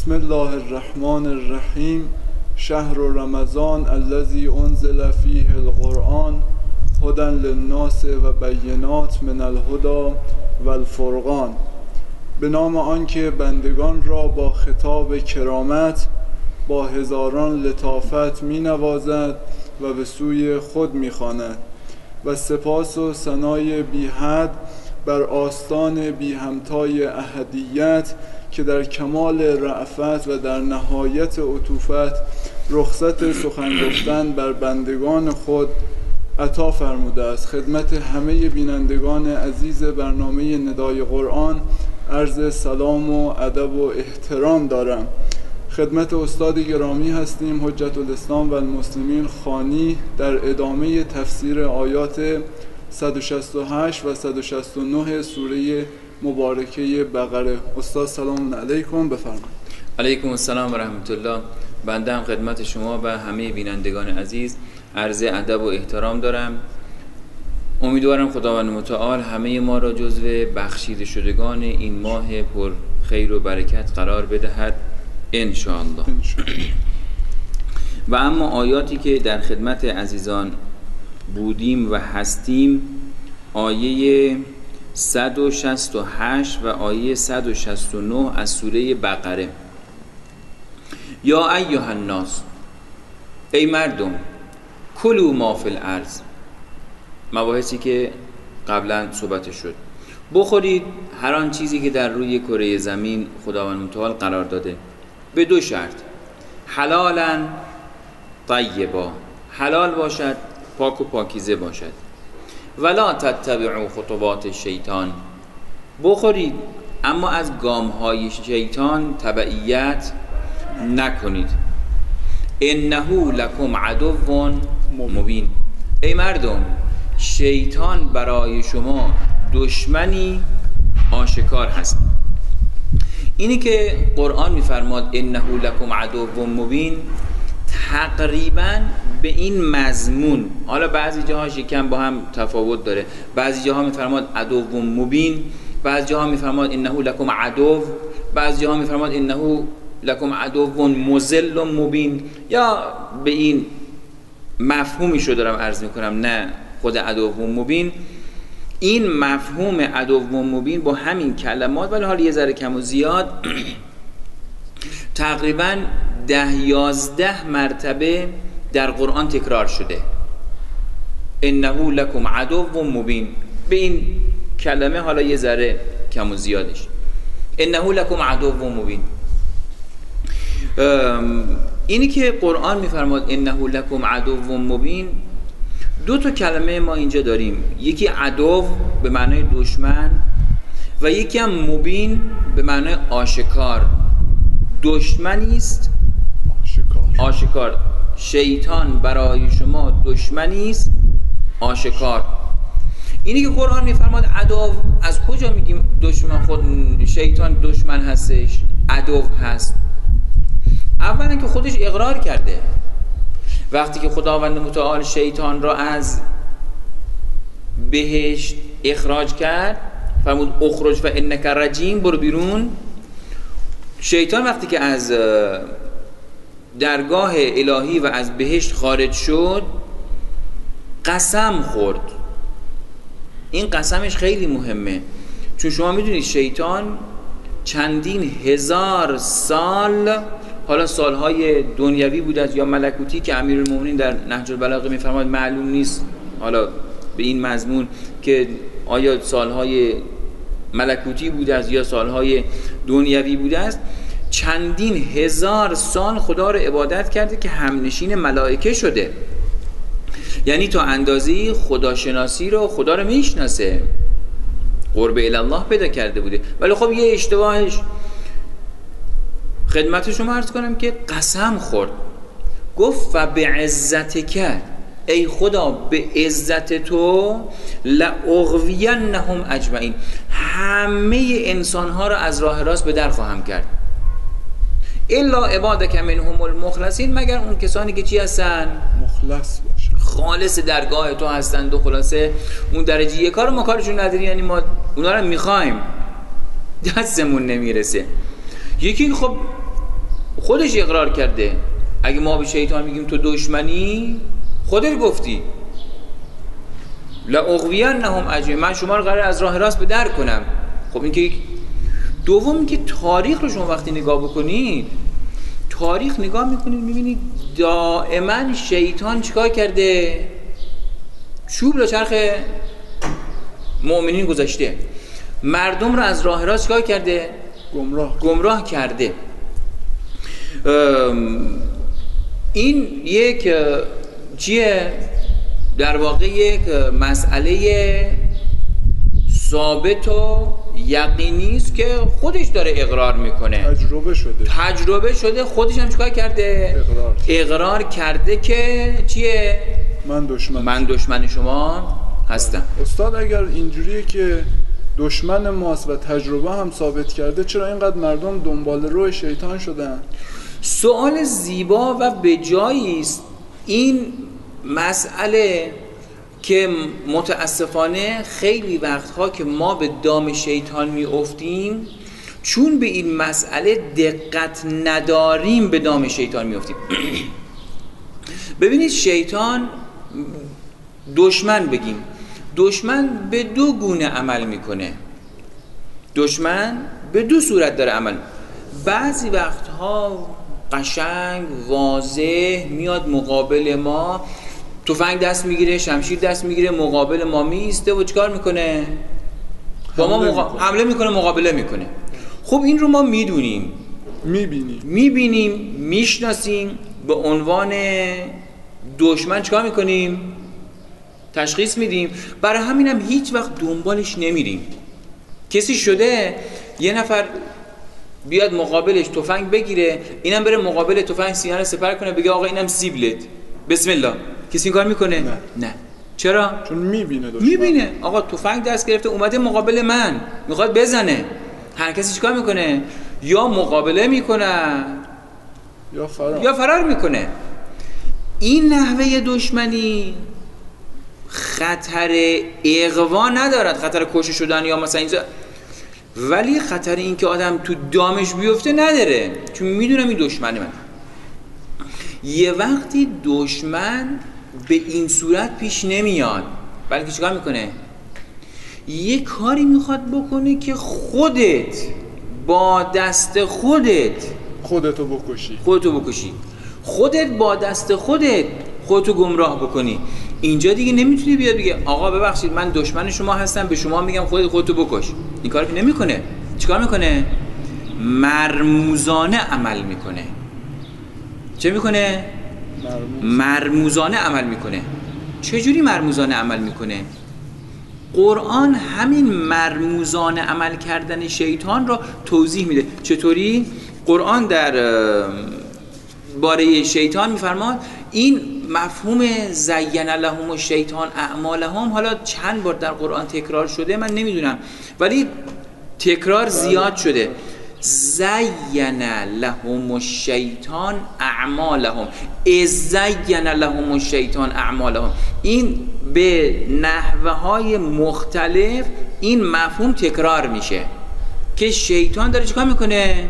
بسم الله الرحمن الرحیم. شهر رمضان الذی انزل فیه القرآن هدی للناس و بینات من الهدی و الفرقان. به نام آنکه بندگان را با خطاب کرامت با هزاران لطافت می نوازد و به سوی خود می خواند و سپاس و ثنای بی حد بر آستان بی همتای احدیت که در کمال رأفت و در نهایت عطوفت رخصت سخن گفتن بر بندگان خود عطا فرموده است. خدمت همه بینندگان عزیز برنامه ندای قرآن عرض سلام و ادب و احترام دارم. خدمت استاد گرامی هستیم حجت الاسلام و المسلمین خانی در ادامه تفسیر آیات 168 و 169 سوره مبارکه بقره. استاد سلام علیکم، بفرمایید. علیکم السلام و رحمت الله. بنده هم خدمت شما و همه بینندگان عزیز عرض ادب و احترام دارم. امیدوارم خداوند متعال همه ما را جزو بخشیده شدگان این ماه پر خیر و برکت قرار بدهد انشاءالله. و اما آیاتی که در خدمت عزیزان بودیم و هستیم آیه 168 و آیه 169 از سوره بقره. یا ایها الناس، ای مردم، کلوا ما فی الارض، مباحثی که قبلا صحبت شد، بخورید هر آن چیزی که در روی کره زمین خداوند متعال قرار داده، به دو شرط: حلالا طیبا، حلال باشد، پاک و پاکیزه باشد، ولا تتبعوا خطوات شیطان، بخورید اما از گامهای شیطان تبعیت نکنید، انه لکم عدو مبین، ای مردم، شیطان برای شما دشمنی آشکار هست. اینی که قرآن میفرماد انه لکم عدو مبین تقریبا به این مضمون، حالا بعضی جاهاش یکم با هم تفاوت داره، بعضی جاها میفرماد عدو مبین، بعضی جاها میفرماد انه لکم عدو، بعضی جاها میفرماد انه لکم عدو مضل مبین، یا به این مفهومی شو دارم عرض میکنم، نه خود عدو مبین. این مفهوم عدو مبین با همین کلمات، ولی حالا یه ذره کم و زیاد، تقریبا 10-11 مرتبه در قرآن تکرار شده. انه لکم عدو مبین، به این کلمه حالا یه ذره کم و زیادش، انه لکم عدو مبین. اینی که قرآن میفرماد انه لکم عدو مبین، دو تا کلمه ما اینجا داریم، یکی عدو به معنای دشمن و یکی هم مبین به معنای آشکار. دشمنی است آشکار. شیطان برای شما دشمنی است آشکار. اینی که قرآن میفرماد عدو، از کجا میگیم دشمن؟ خود شیطان دشمن هستش، عدو هست. اولا که خودش اقرار کرده، وقتی که خداوند متعال شیطان را از بهشت اخراج کرد، فرمود اخرج فانک رجیم، برو بیرون. شیطان وقتی که از درگاه الهی و از بهشت خارج شد قسم خورد. این قسمش خیلی مهمه، چون شما میدونید شیطان چندین هزار سال، حالا سالهای دنیوی بوده یا ملکوتی که امیرالمومنین در نهج البلاغه میفرماد معلوم نیست حالا به این مضمون که آیا سالهای ملکوتی بوده است یا سالهای دنیوی بوده است، چندین هزار سال خدا رو عبادت کرده که همنشین ملائکه شده، یعنی تا اندازه‌ای خداشناسی رو، خدا رو میشناسه، قرب الله پیدا کرده بوده. ولی خب یه اشتباهش، خدمت شما عرض کنم که قسم خورد، گفت فبعزتک، ای خدا به عزت تو، لاغوینهم اجمعین، همه انسانها را از راه راست به در خواهم کرد، الا عبادک منهم المخلصین، مگر اون کسانی که چی هستن؟ مخلص باشن، خالص درگاه تو هستند. و خلاصه اون درجه یک کار ما کارشون نداریم، یعنی ما اونا رو میخوایم دستمون نمیرسه. یکی خب خودش اقرار کرده. اگه ما به شیطان میگیم تو دشمنی، خودت گفتی لأغوینهم اجمعین، من شما رو قرار از راه راست به در کنم. خب این که دوم که تاریخ رو شما وقتی نگاه بکنید، تاریخ نگاه میکنید میبینید دائما شیطان چیکار کرده؟ چوب رو چرخ مؤمنین گذاشته، مردم رو از راه راست چیکار کرده؟ گمراه کرده. این یک چیه؟ در واقع یک مسئله ثابت و یقینی است که خودش داره اقرار میکنه، تجربه شده. خودش هم چیکار کرده؟ اقرار کرده که چیه؟ من دشمن شما هستم. استاد اگر اینجوریه که دشمن ماست و تجربه هم ثابت کرده، چرا اینقدر مردم دنبال روی شیطان شدن؟ سوال زیبا و بجایی است. این مسئله که متاسفانه خیلی وقتها که ما به دام شیطان میافتیم، چون به این مسئله دقت نداریم به دام شیطان میافتیم. ببینید شیطان، دشمن بگیم، دشمن به دو گونه عمل میکنه. دشمن به دو صورت داره عمل. بعضی وقتها قشنگ واضح میاد مقابل ما، تفنگ دست میگیره، شمشیر دست میگیره، مقابل ما میسته و چیکار میکنه؟ با ما حمله میکنه، مقابله میکنه. خب این رو ما میدونیم، میبینیم، میشناسیم، به عنوان دشمن چیکار میکنیم؟ تشخیص میدیم. برای همینم هیچ وقت دنبالش نمیریم. کسی شده یه نفر بیاد مقابلش تفنگ بگیره، اینم بره مقابل تفنگ سینه رو سپر کنه، بگه آقا اینم سیبلت، بسم الله. کسی این کار میکنه؟ نه. چرا؟ چون میبینه آقا تفنگ دست گرفته، اومده مقابل من، میخواد بزنه. هر کسی چیکار میکنه؟ یا مقابله میکنه یا فرار میکنه. این نحوه دشمنی خطر اغوا ندارد، خطر کشته شدن یا مثلا اینجا، ولی خطر این که آدم تو دامش بیفته نداره، چون میدونم این دشمن من. یه وقتی دشمن به این صورت پیش نمیاد، بلکه چیکار میکنه؟ یه کاری میخواد بکنه که خودت با دست خودتو بکشی، خودت با دست خودتو گمراه بکنی. اینجا دیگه نمیتونی بیاد بگه آقا ببخشید من دشمن شما هستم، به شما میگم خودتو بکش. این کار که نمیکنه. چیکار میکنه؟ مرموزانه عمل میکنه. چه میکنه؟ مرموزانه عمل میکنه. چجوری مرموزانه عمل میکنه؟ قرآن همین مرموزانه عمل کردن شیطان رو توضیح میده. چطوری؟ قرآن در باره شیطان میفرماد این مفهوم زین لهم الشیطان اعمالهم، حالا چند بار در قرآن تکرار شده من نمیدونم، ولی تکرار زیاد شده. زین لهم الشیطان اعمالهم، از زین لهم الشیطان اعمالهم. این به نحوه های مختلف این مفهوم تکرار میشه که شیطان داره چیکار میکنه؟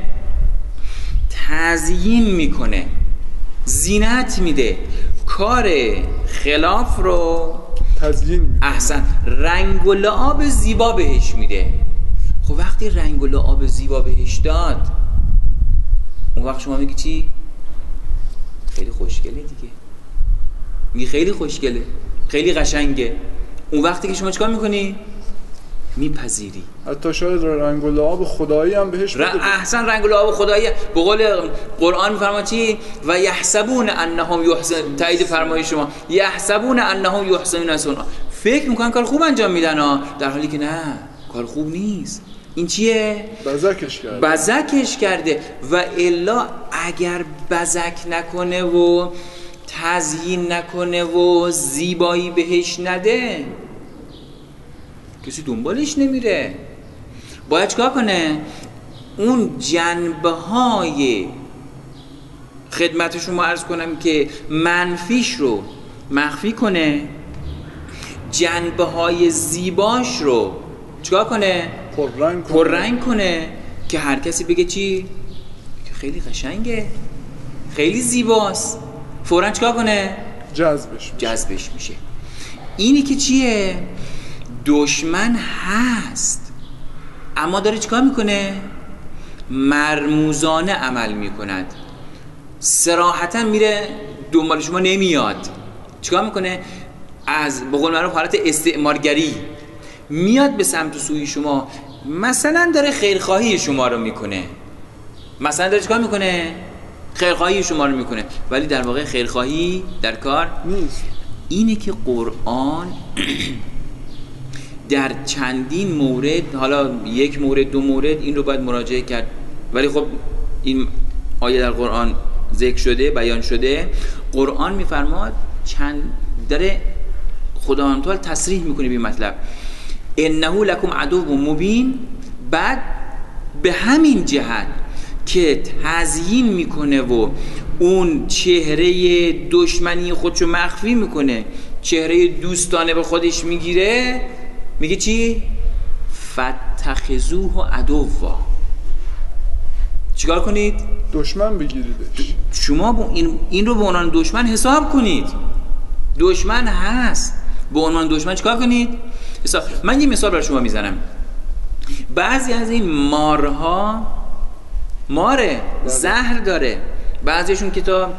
تزیین میکنه، زینت میده، کار خلاف رو تزیین میکنه. احسن، رنگ و لعاب زیبا بهش میده. خب وقتی رنگ و لعاب زیبا بهش داد، اون وقت شما میگی چی؟ خیلی خوشگله دیگه، میگی خیلی خوشگله، خیلی قشنگه. اون وقتی که شما چیکار میکنی؟ میپذیری. حتی شاید رنگ و لعاب خدایی هم بهش بده. احسن، رنگ و لعاب خدایی. به قول قرآن میفرماد چی؟ و یحسبون انهم یحسن، تایید فرمایش شما، یحسبون انهم یحسنون صنعا، فکر میکنن کار خوب انجام میدن ها، در حالی که نه، کار خوب نیست. این چیه؟ بزکش کرده. و الا اگر بزک نکنه و تزیین نکنه و زیبایی بهش نده، کسی دنبالش نمیره. باید چیکار کنه؟ اون جنبه های خدمت شما عرض کنم که منفیش رو مخفی کنه، جنبه های زیباش رو چیکار کنه؟ پررنگ کنه که هر کسی بگه چی؟ خیلی قشنگه، خیلی زیباست، فوراً چیکار کنه؟ جذبش میشه. اینی که چیه؟ دشمن هست اما داره چیکار میکنه؟ مرموزانه عمل میکند، صراحتا میره دنبال شما نمیاد. چیکار میکنه؟ از به قول معروف حالت استعمارگری میاد به سمت سوی شما، مثلا داره خیرخواهی شما رو میکنه، مثلا داره چیکار میکنه؟ خیرخواهی شما رو میکنه، ولی در واقع خیرخواهی در کار نیست. اینه که قرآن در چندین مورد، حالا یک مورد دو مورد این رو باید مراجعه کرد، ولی خب این آیه در قرآن ذکر شده، بیان شده، قرآن میفرماد چند داره خداوند تعالی تصریح میکنه به مطلب انه لکم عدو مبین، بعد به همین جهت که تزیین میکنه و اون چهره دشمنی خودشو مخفی میکنه، چهره دوستانه به خودش میگیره، میگه چی؟ فتخذوه عدوا، چیکار کنید؟ دشمن بگیریدش. شما این رو به عنوان دشمن حساب کنید، دشمن هست، به عنوان دشمن چیکار کنید؟ حساب. من یه مثال برای شما میزنم. بعضی از این مارها ماره زهر داره، بعضیشون که تا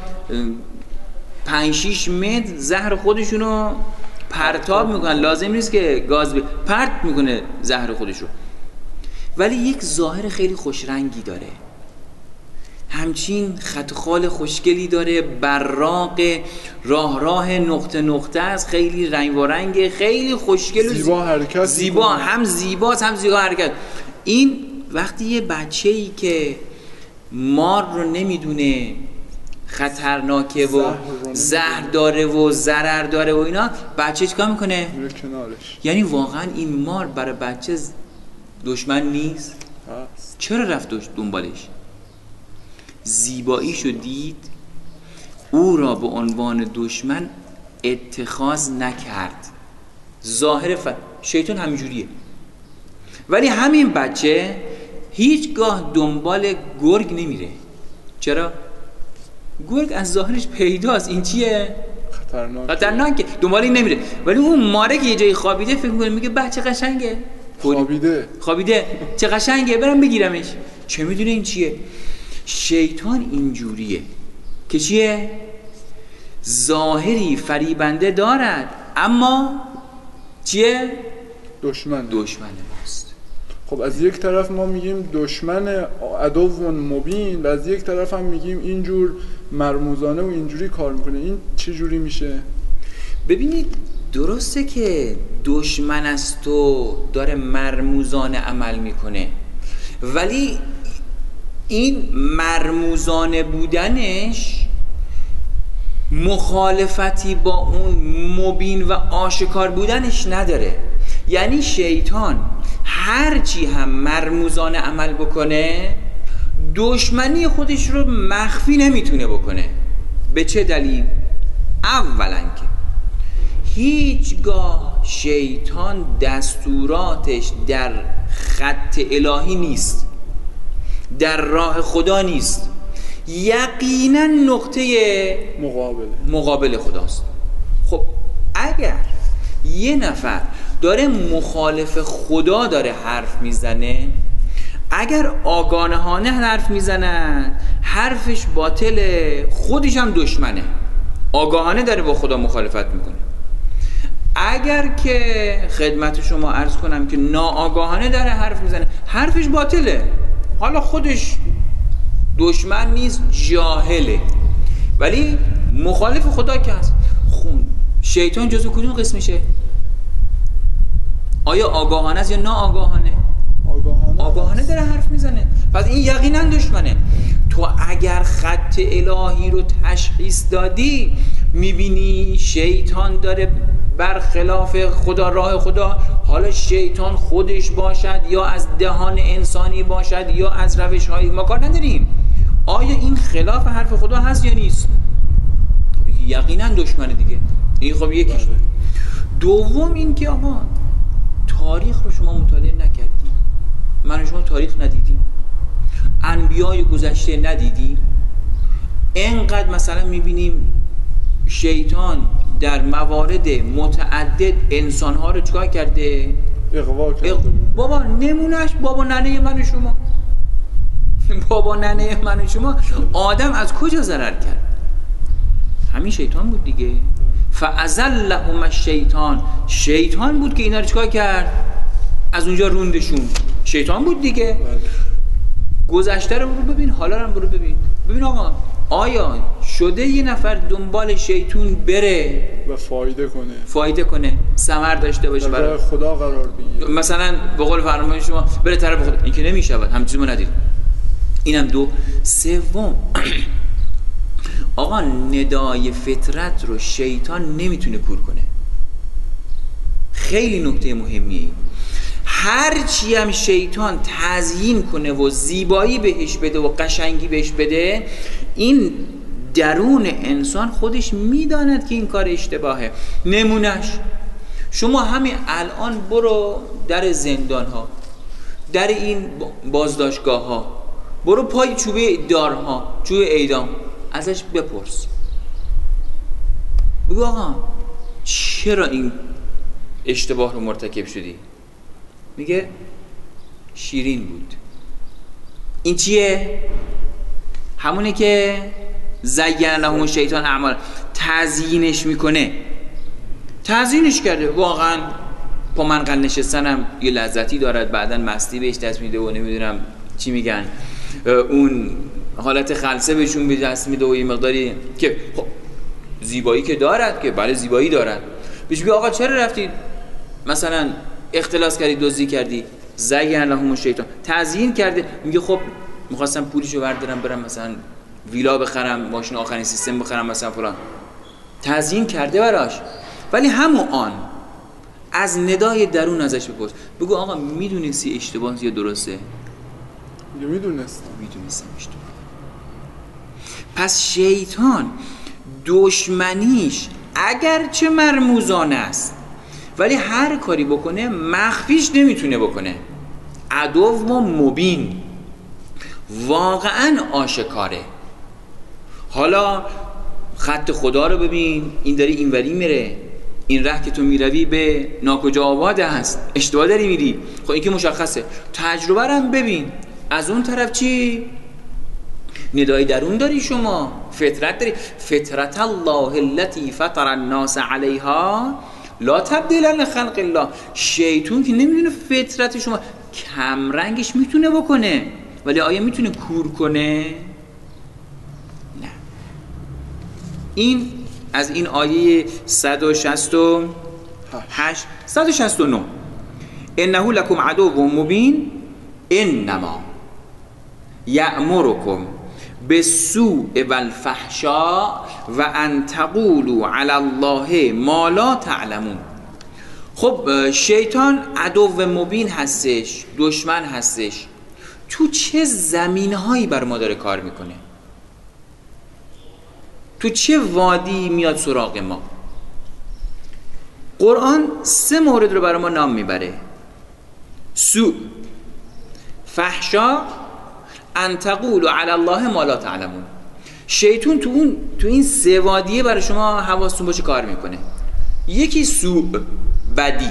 5-6 متر زهر خودشونو پرتاب میکنن، لازم نیست که گاز پرت میکنه زهر خودشو، ولی یک ظاهر خیلی خوشرنگی داره، همچین خط خال خوشگلی داره، براق، راه نقطه نقطه است، خیلی رنگ و رنگ، خیلی خوشگل و زیبا حرکت، زیبا، هم زیباست هم زیبا حرکت. این وقتی یه بچه‌ای که مار رو نمیدونه خطرناکه و زهر داره و ضرر داره و اینا، بچه چیکار میکنه؟ میره کنارش. یعنی واقعا این مار برای بچه دشمن نیست؟ چرا رفت دنبالش؟ زیباییشو دید، او را به عنوان دشمن اتخاذ نکرد. ظاهر شیطان همینجوریه. ولی همین بچه هیچگاه دنبال گرگ نمیره. چرا؟ گرگ از ظاهرش پیداست، این چیه؟ خطرناکه، دنبال این نمیره. ولی اون ماره که یه جایی خوابیده فکر میکنه، میگه بچه قشنگه، خوابیده چه قشنگه، برم بگیرمش. چه میدونه این چیه؟ شیطان اینجوریه که چیه؟ ظاهری فریبنده دارد اما چیه؟ دشمن ماست. خب از یک طرف ما میگیم دشمن عدو مبین و از یک طرف هم میگیم اینجور مرموزانه و اینجوری کار میکنه. این چه جوری میشه؟ ببینید درسته که دشمن است و داره مرموزانه عمل میکنه، ولی این مرموزانه بودنش مخالفتی با اون مبین و آشکار بودنش نداره. یعنی شیطان هرچی هم مرموزانه عمل بکنه، دشمنی خودش رو مخفی نمیتونه بکنه. به چه دلیل؟ اولا که هیچگاه شیطان دستوراتش در خط الهی نیست، در راه خدا نیست، یقینا نقطه مقابل خداست. خب اگر یه نفر داره مخالف خدا داره حرف میزنه، اگر آگاهانه حرف میزنه حرفش باطله، خودش هم دشمنه، آگاهانه داره با خدا مخالفت میکنه. اگر که خدمت شما عرض کنم که ناآگاهانه داره حرف میزنه، حرفش باطله، حالا خودش دشمن نیست، جاهله، ولی مخالف خدا که هست. شیطان جزو کدوم قسمشه؟ آیا آگاهانه است یا ناآگاهانه؟ آگاهانه داره حرف میزنه، پس این یقینا دشمنه. تو اگر خط الهی رو تشخیص دادی، میبینی شیطان داره برخلاف خدا، راه خدا، حالا شیطان خودش باشد یا از دهان انسانی باشد یا از روش های ما کار نداریم، آیا این خلاف حرف خدا هست یا نیست؟ یقینا دشمنه دیگه. این خب یکیش. دوم این که آقا تاریخ رو شما مطالعه نکردیم، من و شما تاریخ ندیدیم. انبیای گذشته ندیدیم؟ اینقدر مثلا میبینیم شیطان در موارد متعدد انسانها رو چکار کرده؟ اغوا کرده. بابا نمونهش بابا ننه من و شما، بابا ننه من و شما، آدم از کجا ضرر کرد؟ همین شیطان بود دیگه. فازلهم الشیطان، شیطان بود که اینا رو چکار کرد؟ از اونجا روندشون. شیطان بود دیگه. گذشته رو برو ببین، حالا رو برو ببین. ببین آقا آیا شده یه نفر دنبال شیطون بره و فایده کنه ثمر داشته باشه برای خدا قرار بگیره؟ مثلا به قول فرمایش شما بره طرف خدا، این که نمیشود، همین چیزی ما ندید. اینم دو. سوم آقا ندای فطرت رو شیطان نمیتونه کور کنه. خیلی نکته مهمیه. هرچی هم شیطان تزیین کنه و زیبایی بهش بده و قشنگی بهش بده، این درون انسان خودش میداند که این کار اشتباهه. نمونهش شما همین الان برو در زندان ها، در این بازداشتگاه ها، برو پای چوبه دارها، چوبه اعدام، ازش بپرس، بگو آقا چرا این اشتباه رو مرتکب شدی؟ میگه شیرین بود. این چیه؟ همونه که زین لهم شیطان اعمال، تزیینش میکنه، تزیینش کرده. واقعا پا منقل نشستنم یه لذتی دارد، بعدن مستی بهش دست میده و نمیدونم چی میگن، اون حالت خلسه بهشون به دست میده و یه مقداری که خب زیبایی که دارد، که بله زیبایی دارد. بهش میگه آقا چرا رفتی مثلا اختلاس کردی، دزدی کردی؟ زین لهم شیطان، تزیین کرده. میگه خب میخواستم پولشو بردارم برم مثلا ویلا بخرم، ماشین آخرین سیستم بخرم مثلا فلان، تزیین کرده براش. ولی همون آن از ندای درون ازش بپرس، بگو آقا میدونستی اشتباه یا درسته؟ میدونستم اشتباه. پس شیطان دشمنیش اگرچه مرموزانه است، ولی هر کاری بکنه مخفیش نمیتونه بکنه. عدو و مبین، واقعا آشکاره. حالا خط خدا رو ببین، این داری اینوری میره، این ره که تو میروی به ناکجا آباد هست، اشتباه داری میری. خب این که مشخصه. تجربه رو هم ببین. از اون طرف چی؟ ندای درون داری شما، فطرت داری. فطرت الله التي فطر الناس علیها لا تبدیل لخلق الله. شیطون که نمیدونه فطرت شما، کم رنگش میتونه بکنه، ولی آیا میتونه کور کنه؟ نه. این از این آیه 168 169 انه لکم عدو مبین انما یأمرکم بالسوء والفحشاء و ان تقولوا علی الله ما لا تعلمون. خب شیطان عدو مبین هستش، دشمن هستش. تو چه زمینهایی بر ما داره کار میکنه؟ تو چه وادی میاد سراغ ما؟ قرآن 3 مورد رو برای ما نام میبره: سوء، فحشا، ان تقولوا علی الله ما لا تعلمون. شیطان تو این 3 وادیه برای شما حواستون باشه کار میکنه. یکی سوء، بدی.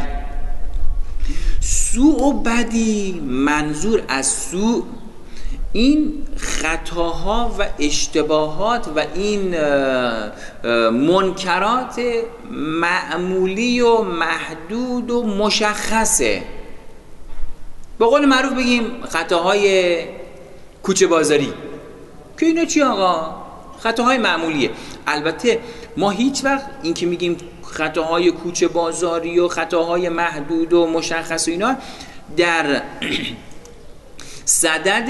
سوء و بدی، منظور از سوء این خطاها و اشتباهات و این منکرات معمولی و محدود و مشخصه. به قول معروف بگیم خطاهای کوچه بازاری، که اینا چی آقا؟ خطاهای معمولیه. البته ما هیچ وقت این که میگیم خطاهای کوچه بازاری و خطاهای محدود و مشخص و اینا در صدد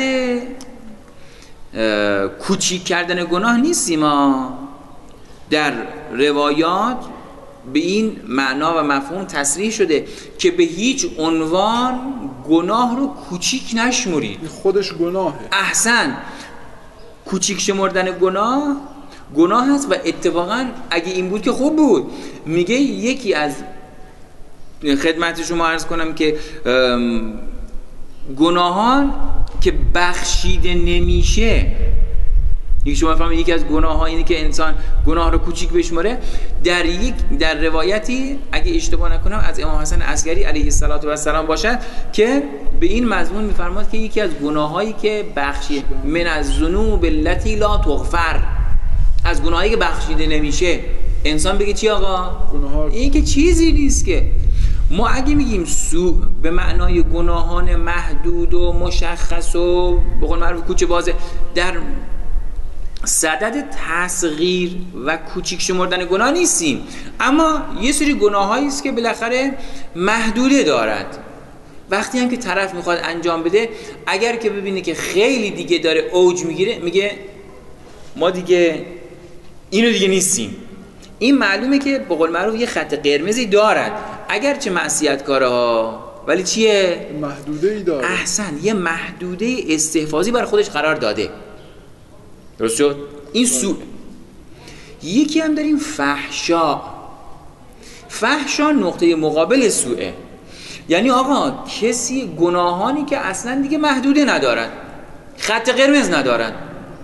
کوچیک کردن گناه نیستیم. ما در روایات به این معنا و مفهوم تصریح شده که به هیچ عنوان گناه رو کوچیک نشمرید. خودش گناهه. احسن. کوچیک شمردن گناه هست و اتفاقا اگه این بود که خوب بود. میگه یکی از خدمت شما عرض کنم که گناهان که بخشیده نمیشه. یکی شما فهمید یکی از گناه ها اینه که انسان گناه رو کوچیک بشماره. در روایتی اگه اشتباه نکنم از امام حسن عسکری علیه السلام باشد که به این مضمون میفرماد که یکی از گناهایی که بخشی من الذنوب التي لا تغفر، از گناهایی که بخشیده نمیشه، انسان بگه چی آقا؟ این که چیزی نیست. که ما اگه میگیم سوء به معنای گناهان محدود و مشخص و به قول معروف کوچه بازه، در صدد تصغیر و کوچیک شمردن گناه نیستیم، اما یه سری گناهایی است که بالاخره محدوده دارد. وقتی هم که طرف میخواد انجام بده، اگر که ببینه که خیلی دیگه داره اوج میگیره، میگه ما دیگه اینو دیگه نیستیم. این معلومه که به قول معروف یه خط قرمزی دارد، اگرچه معصیت‌کاره ها، ولی چیه؟ محدوده‌ای داره. احسن، یه محدوده استحفاظی برای خودش قرار داده. درست شد؟ این سوء. یکی هم داریم فحشا. فحشا نقطه مقابل سوءه. یعنی آقا کسی گناهانی که اصلا دیگه محدوده ندارن، خط قرمز ندارن،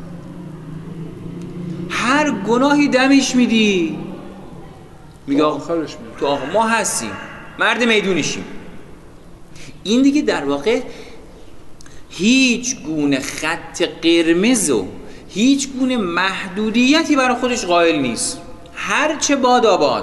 هر گناهی دمش میدی، میگه آخرش میگه تو آقا ما هستیم، مرد میدونیشیم. این دیگه در واقع هیچ گونه خط قرمز و هیچ گونه محدودیتی برای خودش قائل نیست، هر چه باد آباد.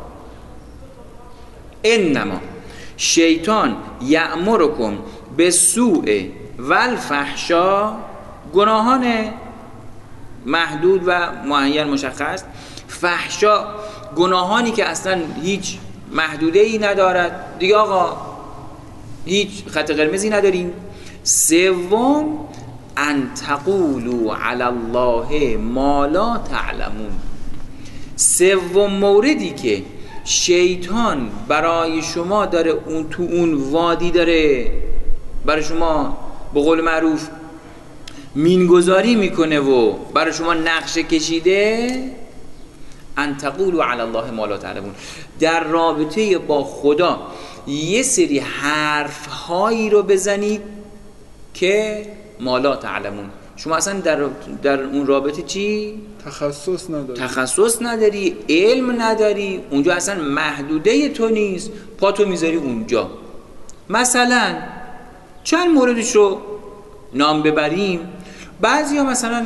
انما شیطان یأمرکم بالسوء والفحشا، گناهان محدود و معین مشخص، فحشا گناهانی که اصلا هیچ محدوده‌ای ندارد دیگه، آقا هیچ خط قرمزی نداریم. سوم ان تقولوا علی الله ما لا تعلمون. سوم موردی که شیطان برای شما داره اون تو اون وادی داره برای شما به قول معروف مینگذاری میکنه و برای شما نقشه کشیده، ان تقولوا علی الله ما لا تعلمون، در رابطه با خدا یه سری حرف هایی رو بزنید که ما لا تعلمون، شما اصلا در اون رابطه چی؟ تخصص نداری، علم نداری، اونجا اصلا محدوده تو نیست، پاتو میذاری اونجا. مثلا چند موردش رو نام ببریم. بعضی ها مثلا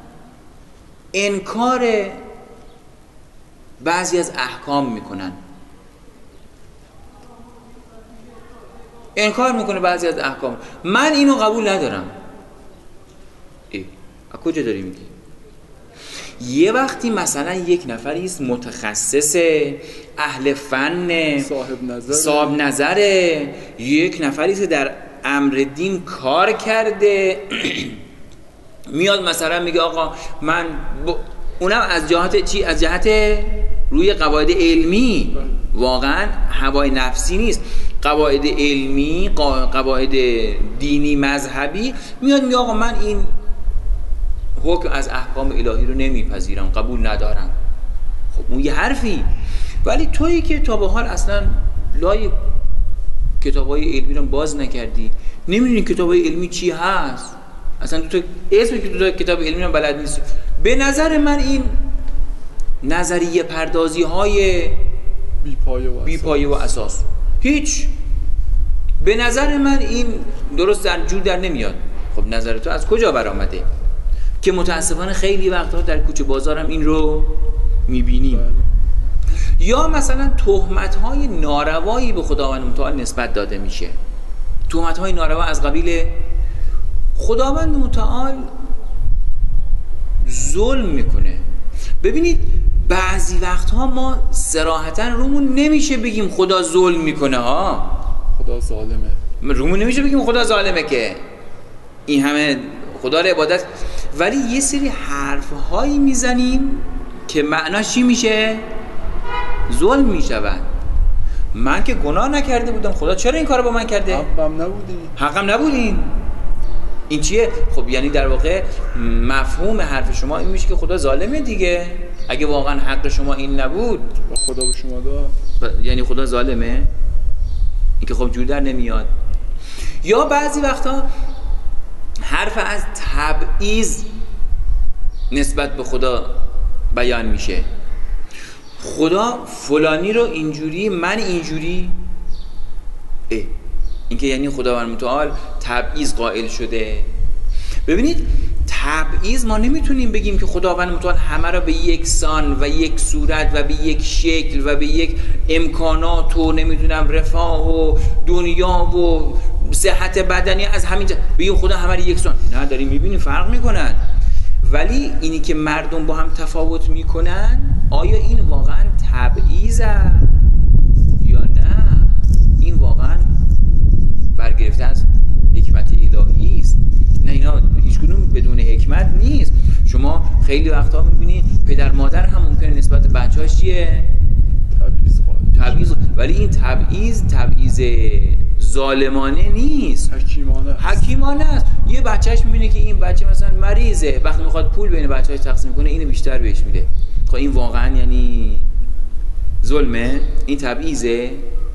انکار بعضی از احکام میکنن، انکار میکنه بعضی از احکام، من اینو قبول ندارم. از کجا داری میگی؟ یه وقتی مثلا یک نفری است متخصص، اهل فن، صاحب نظره، یک نفری است در امر دین کار کرده، میاد مثلا میگه آقا من اونم از جهت چی؟ از جهت روی قواعد علمی، واقعا هوای نفسی نیست، قواعد علمی، قواعد دینی مذهبی، میاد میگه آقا من این حکم از احکام الهی رو نمیپذیرم، قبول ندارم. خب اون یه حرفی. ولی تویی که تا به حال اصلا لای کتابای علمی رو باز نکردی، نمیدونی کتابای علمی چی هست، اصلا تو اسمی که تو کتاب علمی رو بلد نیستی، به نظر من این نظریه پردازی های بی پایه و اساس، هیچ، به نظر من این درست در جور در نمیاد. خب نظر تو از کجا برآمده؟ که متاسفانه خیلی وقتا در کوچه بازارم این رو میبینیم. یا مثلا تهمت‌های ناروایی به خداوند متعال نسبت داده میشه، تهمت‌های ناروا از قبیل خداوند متعال ظلم میکنه. ببینید بعضی وقتها ما صراحتاً رومون نمیشه بگیم خدا ظلم میکنه ها، خدا ظالمه، رومون نمیشه بگیم خدا ظالمه که این همه خدا رو عبادت، ولی یه سری حرفهایی میزنیم که معناش چی میشه؟ ظلم میشود. من که گناه نکرده بودم، خدا چرا این کارو با من کرده؟ حقم نبودین. این چیه؟ خب یعنی در واقع مفهوم حرف شما این میشه که خدا ظالمه دیگه. اگه واقعا حق شما این نبود و خدا به شما داد، یعنی خدا ظالمه؟ این که خب جور در نمیاد. یا بعضی وقتا حرف از تبعیض نسبت به خدا بیان میشه. خدا فلانی رو اینجوری، من اینجوری. اینکه یعنی خداوند متعال تبعیض قائل شده. ببینید تبعیض، ما نمیتونیم بگیم که خداوند متعال همه را به یک سان و یک صورت و به یک شکل و به یک امکانات و نمیدونم رفاه و دنیا و صحت بدنی از همین بگیم خدا همه را یک سان. نه، داریم میبینیم فرق میکنن. ولی اینی که مردم با هم تفاوت میکنن، آیا این واقعا تبعیضه یا نه؟ این واقعا برگرفته از حکمت الهی است. نه، اینا هیچ کدوم بدون حکمت نیست. شما خیلی وقتا میبینید پدر مادر هم ممکنه نسبت به بچه‌هاش چیه؟ تبعیض. ولی این تبعیض ظالمانه نیست، حکیمانه است. یه بچهش میبینه که این بچه مثلا مریضه، وقتی میخواد پول بین بچه‌هاش تقسیم کنه اینو بیشتر بهش میده. خب این واقعا یعنی ظلمه؟ این تبعیضه؟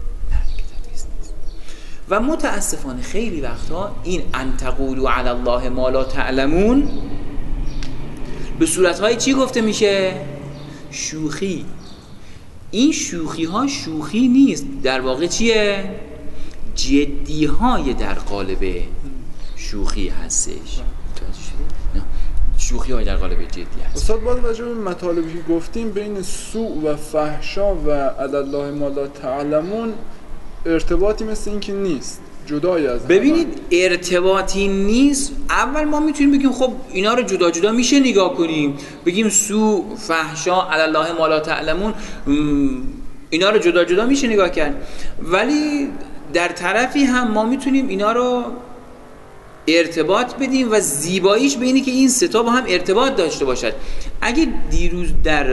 و متاسفانه خیلی وقتا این ان تقولوا علی الله ما لا تعلمون به صورتهای چی گفته میشه؟ شوخی. این شوخی ها شوخی نیست، در واقع چیه؟ جدی های در قالب شوخی هستش. نه، شوخی های در قالب جدی هست. استاد باز راجع به مطالبی که گفتیم بین سوء و فحشا و علی الله ما لا تعلمون ارتباطی مثل این که نیست، جدای از هم. ببینید ارتباطی نیست. اول ما میتونیم بگیم خب اینا رو جدا جدا میشه نگاه کنیم، بگیم سوء، فحشا، علی الله ما لا تعلمون، اینا رو جدا جدا میشه نگاه کرد. ولی در طرفی هم ما میتونیم اینا رو ارتباط بدیم و زیباییش به اینه که این سه تا با هم ارتباط داشته باشد. اگه دیروز در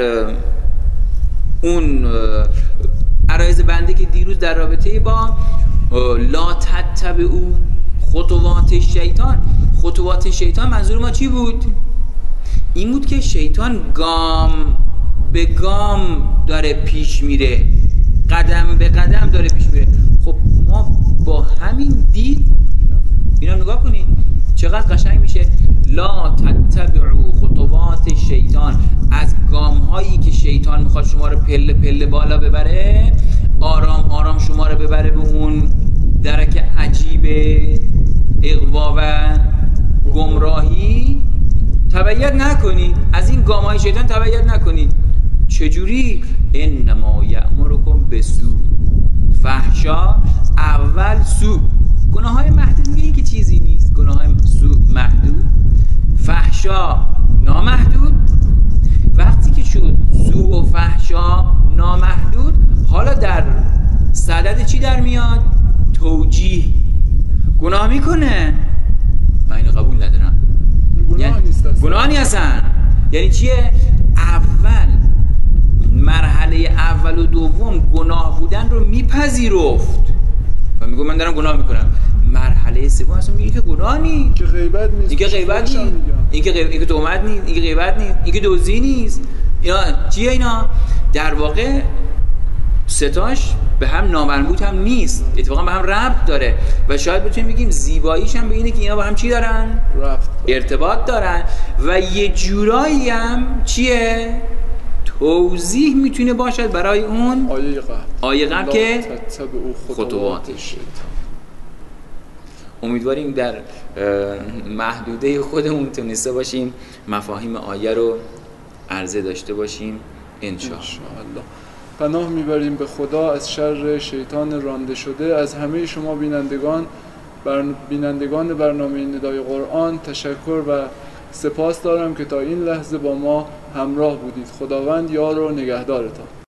اون عرایض بنده که دیروز در رابطه با لا تتبعوا خطوات شیطان، خطوات شیطان منظور ما چی بود؟ این بود که شیطان گام به گام داره پیش میره، قدم به قدم داره پیش میره. خب ما با همین دید اینا نگاه کنید چقدر قشنگ میشه. لا تتبعوا خطوات شیطان، از گام هایی که شیطان میخواد شما رو پله پله بالا ببره، آرام آرام شما رو ببره به اون درک عجیب اغوا و گمراهی، تبعیت نکنید. از این گام های شیطان تبعیت نکنید. چجوری؟ انما یأمرکم بالسوء، فحشا اول سوء، گناه های محدود میگه این که چیزی نیست، گناه های سوء محدود، فحشا نامحدود. وقتی که شد سوء و فحشا نامحدود، حالا در صدد چی در میاد؟ توجیه. گناه میکنه، من اینو قبول ندارم، گناه نیست اصلا. یعنی چیه؟ اول مرحله اول و دوم گناه بودن رو میپذیرفت و میگه من دارم گناه میکنم. مرحله سوم اصلا میگه که گناه نیست، که غیبت نیست، این که غیبت نیست، این که تهمت نیست، این که غیبت نیست، این که دزدی نیست. اینا چیه؟ اینا در واقع ستاش به هم نامربوط هم نیست، اتفاقا به هم ربط داره و شاید بتونیم بگیم زیباییش هم به اینه که اینا با هم چی دارن؟ ارتباط دارن. و یه جورایی هم چیه؟ توضیح میتونه باشد برای اون آیه قبل که خطواتش. امیدواریم در محدوده خودمون تونسته باشیم مفاهیم آیه رو عرضه داشته باشیم انشاءالله. پناه میبریم به خدا از شر شیطان رانده شده. از همه شما بینندگان برنامه ندای قرآن تشکر و سپاس دارم که تا این لحظه با ما همراه بودید. خداوند یار و نگهدارتان.